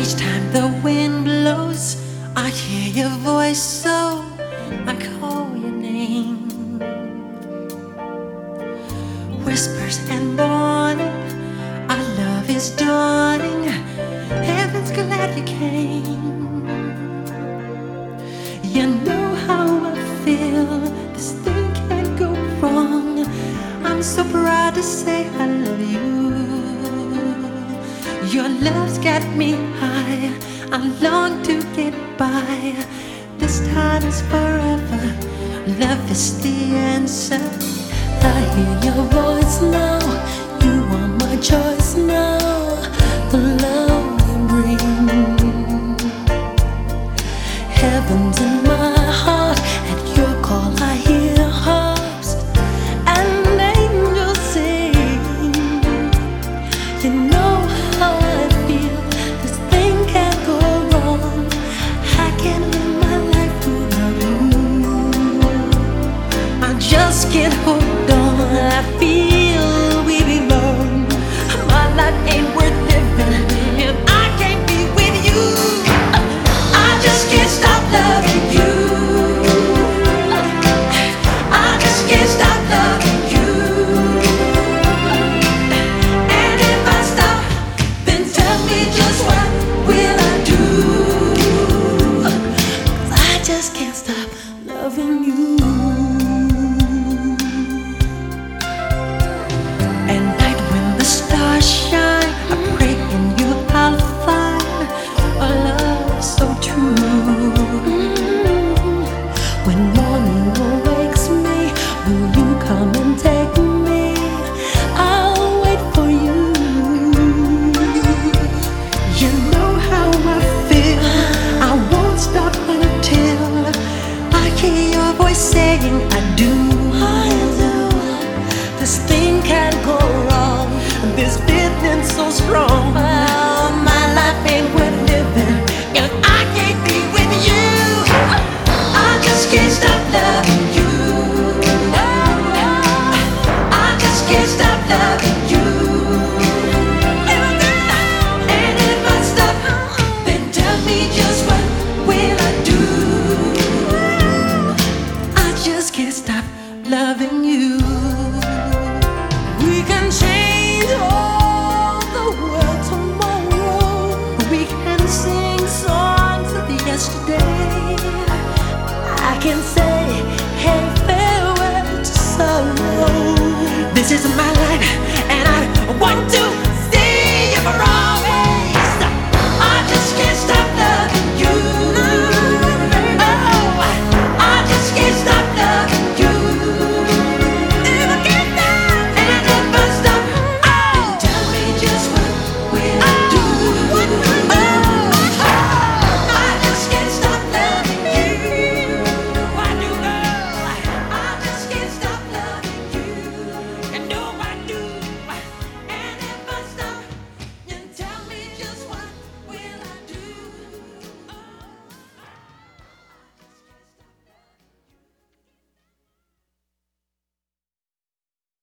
Each time the wind blows, I hear your voice, so I call your name. Whispers and warning, our love is dawning. Heaven's glad you came. You know how I feel, this thing can't go wrong. I'm so proud to say I love you. Your love's got me high, I long to get by. This time is forever, love is the answer. I hear your voice now.